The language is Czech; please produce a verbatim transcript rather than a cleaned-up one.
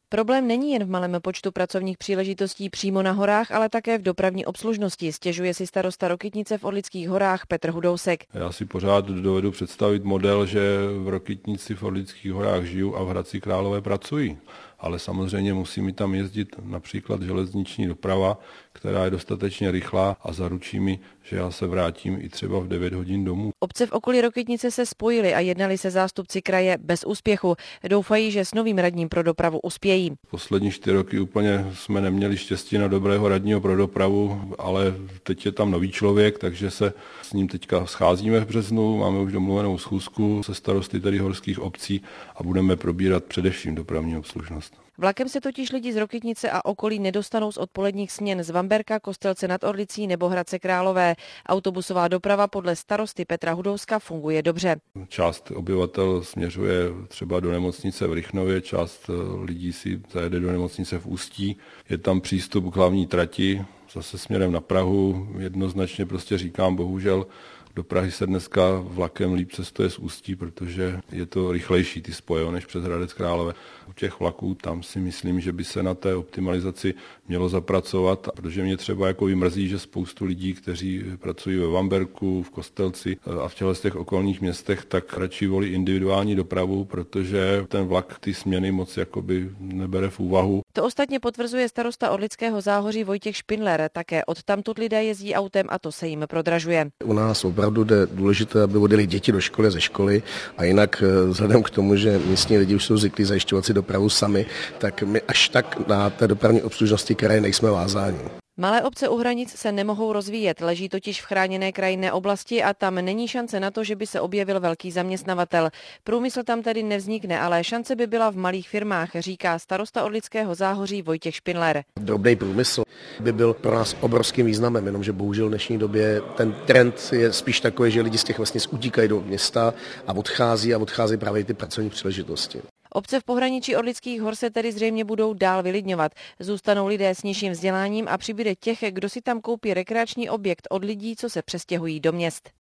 Problém není jen v malém počtu pracovních příležitostí přímo na horách, ale také v dopravní obslužnosti, stěžuje si starosta Rokytnice v Orlických horách Petr Hudousek. Já si pořád dovedu představit model, že v Rokytnici v Orlických horách žiju a v Hradci Králové pracují. Ale samozřejmě musí mi tam jezdit například železniční doprava, která je dostatečně rychlá a zaručí mi, že já se vrátím i třeba v devět hodin domů. Obce v okolí Rokytnice se spojily a jednali se zástupci kraje bez úspěchu. Doufají, že s novým radním pro dopravu uspějí. Poslední čtyři roky úplně jsme neměli štěstí na dobrého radního pro dopravu, ale teď je tam nový člověk, takže se s ním teďka scházíme v březnu, máme už domluvenou schůzku se starosty tedy horských obcí a budeme probírat především dopravní obslužnost. Vlakem se totiž lidi z Rokytnice a okolí nedostanou z odpoledních směn z Vamberka, Kostelce nad Orlicí nebo Hradce Králové. Autobusová doprava podle starosty Petra Hudouska funguje dobře. Část obyvatel směřuje třeba do nemocnice v Rychnově, část lidí si zajede do nemocnice v Ústí. Je tam přístup k hlavní trati, zase směrem na Prahu. Jednoznačně prostě říkám, bohužel do Prahy se dneska vlakem líp cestuje z Ústí, protože je to rychlejší ty spoje než přes Hradec Králové. U těch vlaků tam si myslím, že by se na té optimalizaci mělo zapracovat, protože mě třeba jako vymrzí, že spoustu lidí, kteří pracují ve Vamberku, v Kostelci a v těchto těch okolních městech, tak radši volí individuální dopravu, protože ten vlak ty směny moc jakoby nebere v úvahu. To ostatně potvrzuje starosta Orlického Záhoří Vojtěch Špindler. Také odtamtud lidé jezdí autem a to se jim prodražuje. U nás opravdu jde důležité, aby odjeli děti do školy ze školy a jinak vzhledem k tomu, že místní lidi už jsou zvyklí zajišťovat si dopravu sami, tak my až tak na té dopravní obslužnosti kraje nejsme vázáni. Malé obce u hranic se nemohou rozvíjet, leží totiž v chráněné krajinné oblasti a tam není šance na to, že by se objevil velký zaměstnavatel. Průmysl tam tedy nevznikne, ale šance by byla v malých firmách, říká starosta Orlického Záhoří Vojtěch Špindler. Drobný průmysl by byl pro nás obrovským významem, jenomže bohužel v dnešní době ten trend je spíš takový, že lidi z těch vesnic utíkají do města a odchází a odchází právě ty pracovní příležitosti. Obce v pohraničí Orlických hor se tedy zřejmě budou dál vylidňovat. Zůstanou lidé s nižším vzděláním a přibude těch, kdo si tam koupí rekreační objekt od lidí, co se přestěhují do měst.